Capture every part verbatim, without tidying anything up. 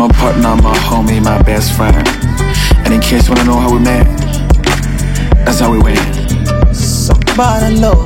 my partner, my homie, my best friend. And in case you wanna know how we met, that's how we went. Somebody love.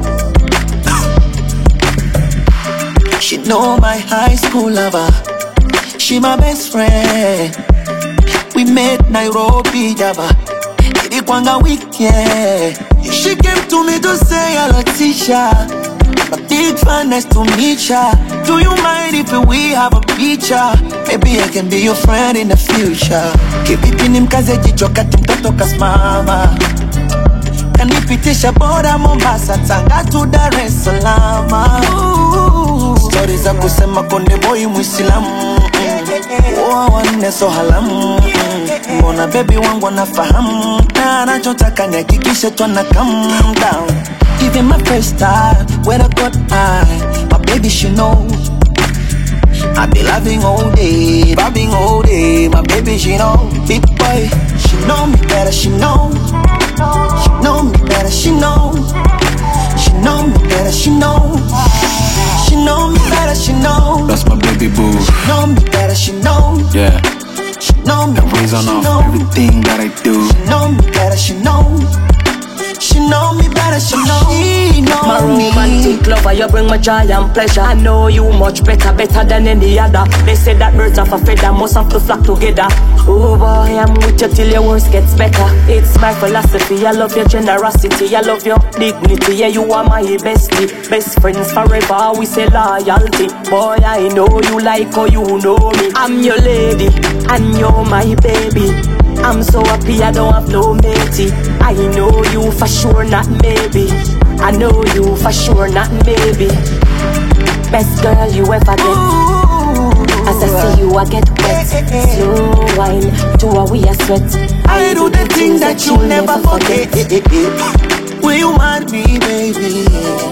She know my high school lover. She my best friend. We met Nairobi, Java. Ilikwanga weekend. She came to me to say hello, Tisha. A big fan, nice to meet ya. Do you mind if we have a picture? Maybe I can be your friend in the future. Kivipi nimkaze jicho kati mtoto kasimama. Kanipitisha boda Mombasa, Tanga to Dar es Salaam. Stories za kusema konde boy Muislamu. Oa wanne so halamu. Mbona baby wangu anafahamu. Na anachotaka nihakikishe twana calm down. Even my first time when I got high, my baby she know I be loving all day, vibing all day. My baby she know, big boy, she know me better, she know. She know me better, she know. She know me better, she know. She know me better, she know. That's my baby boo. She know me better, she know. Yeah. She know me better, she know. Off everything that I do. She know me better, she know. She know me better, she know. She know my me. romantic lover, you bring my joy and pleasure. I know you much better, better than any other. They say that birds of a feather must have to flock together. Oh boy, I'm with you till your worst gets better. It's my philosophy, I love your generosity, I love your dignity. Yeah, you are my bestie, best friends forever. We say loyalty. Boy, I know you like how you know me. I'm your lady, and you're my baby. I'm so happy I don't have no matey. I know you for sure, not maybe. I know you for sure, not maybe. Best girl you ever get. As I see you, I get wet. Slow wine, to a we a sweat. I do the things that you never forget. Will you want me, baby?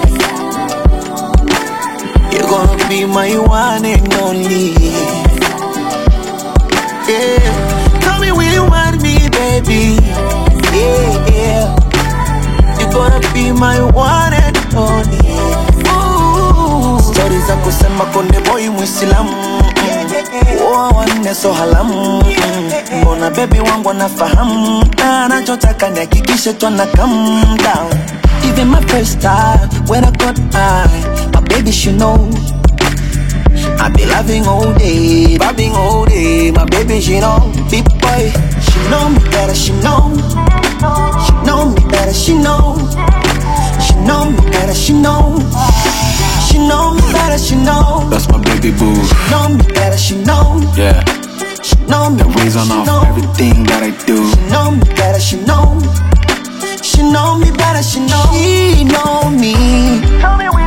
You're gonna be my one and only. Yeah. Tell me, will you want me, baby? Yeah, yeah. You're gonna be my one and only. Ooh. Stories za kusema konde boy Muislamu. Oa wanne so halamu. Mbona baby wangu anafahamu. Na anachotaka nihakikishe twana calm down. Even my first time when I got high, my baby she know I be loving all day, vibing all day. My baby she know, big boy, she know me better, she know. She know me better, she know. She know me better, she know. She know me better, she know. That's my baby boo. She know me better, she know. Yeah. She know me the better, reason she off know. Everything that I do. She know me better, she know. She know me better, she know. She know me. Tell me